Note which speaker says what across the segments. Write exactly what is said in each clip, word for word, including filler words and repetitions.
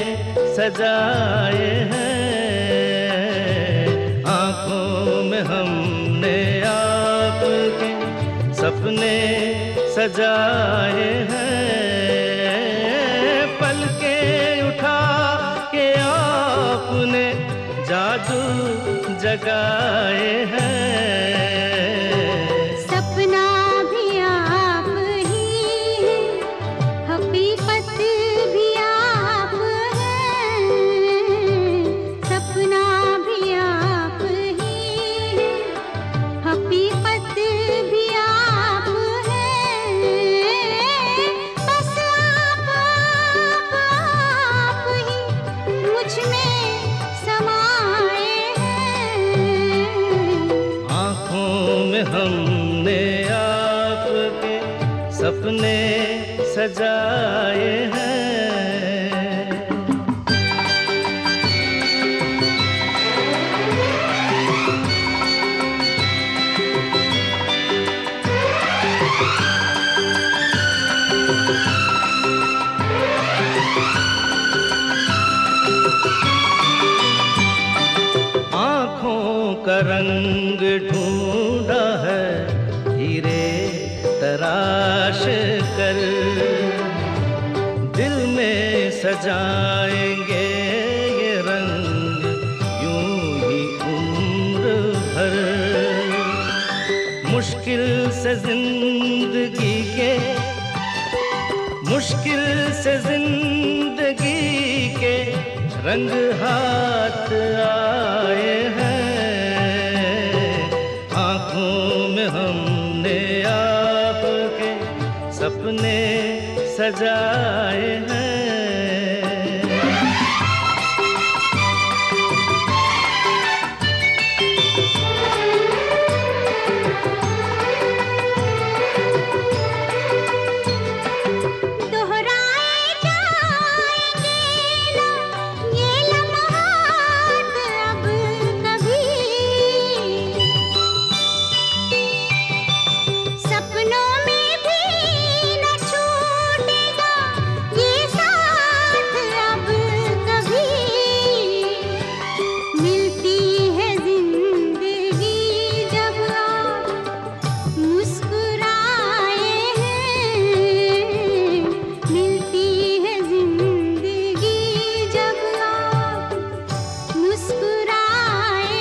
Speaker 1: सजाए हैं, आँखों में हमने आपके सपने सजाए हैं, पलके उठा के आपने जादू जगाए हैं।
Speaker 2: सपना भी आप ही हैं, हकीकत भी आप हैं। सपना भी आप ही हैं, हकीकत भी आप हैं। बस आप आप आप ही मुझ में समाए हैं।
Speaker 1: आँखों में हमने आपके सपने सजाए हैं। आँखों का रंग ढूंढा है हीरे तराश कर, दिल में सजाएंगे ये रंग यूं ही उम्र भर। मुश्किल से जिंदगी के मुश्किल से जिंदगी के रंग हाथ आए हैं, आँखों में हमने आपके सपने सजाए हैं।
Speaker 2: दोहराए जाएंगे ना ये लम्हात अब कभी, सपनों में भी न छूटेगा ये साथ अब कभी। मिलती है जिंदगी जब आप मुस्कुराए हैं, मिलती है जिंदगी जब आप मुस्कुराए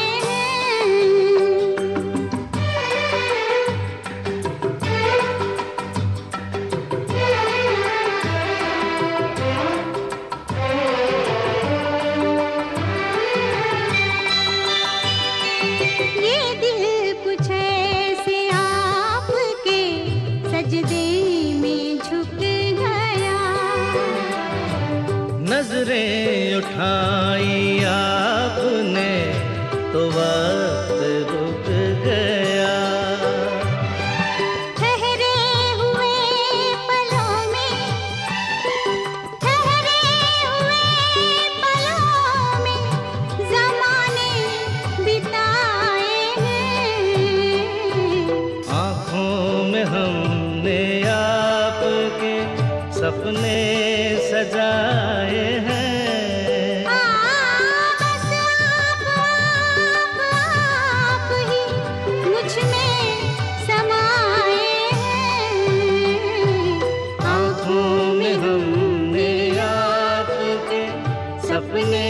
Speaker 2: हैं। ये दिल कुछ ऐसे आपके सजदे में झुक गया,
Speaker 1: नजरें उठाई आपने तो वक्त रुक गया,
Speaker 2: ठहरे हुए पलों में ठहरे हुए पलों में ज़माने बिताए हैं।
Speaker 1: आँखों में हमने आपके सपने सजाए हैं।
Speaker 2: बस आप आप आप ही मुझ में समाए हैं।
Speaker 1: आँखों में हमने आपके सपने